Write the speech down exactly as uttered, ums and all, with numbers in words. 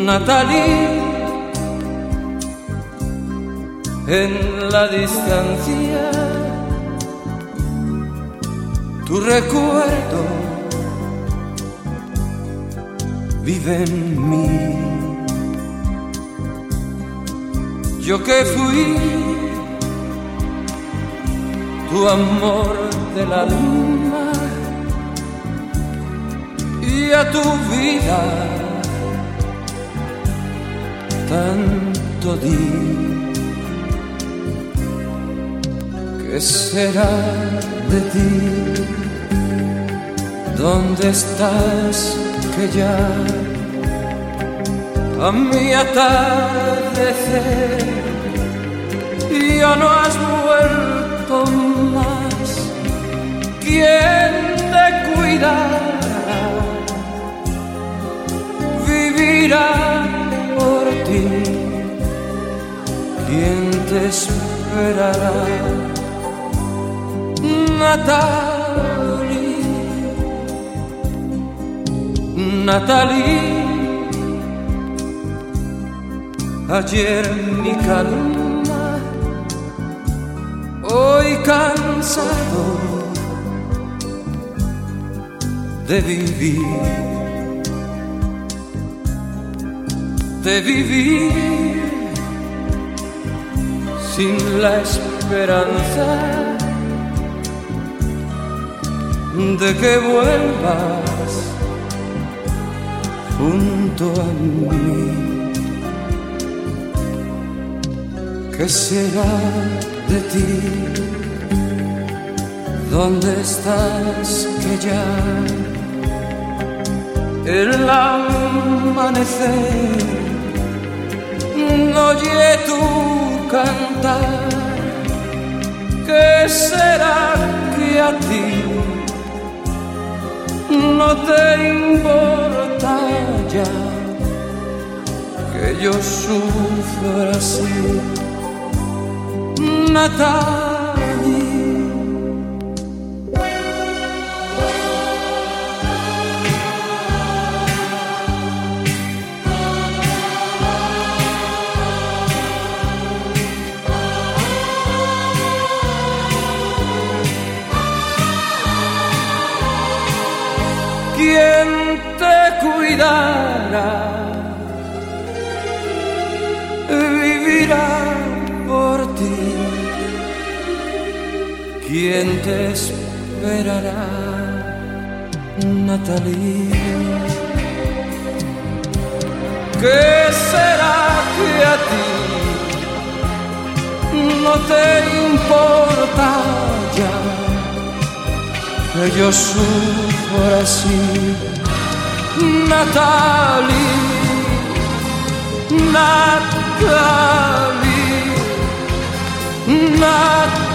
Natalie, en la distancia, tu recuerdo vive en mí. Yo que fui tu amor del alma y a tu vida tanto di. ¿Qué será de ti? ¿Dónde estás que ya a mi atardecer ya no has vuelto más? ¿Quién te cuidará? Vivirá por ti. ¿Quién te esperará? Natalie, Natalie, ayer mi calma, hoy cansado de vivir, de vivir sin la esperanza de que vuelvas junto a mí. ¿Qué será de ti? ¿Dónde estás que ya el amanecer no oye tu cantar? ¿Qué será que a ti no te importa ya que yo sufra así? Natalie, ¿quién te cuidará? Vivirá por ti. ¿Quién te esperará? Natalie. ¿Qué será que a ti no te importa ya que yo sufra así? Natalie, Natalie, Natalie.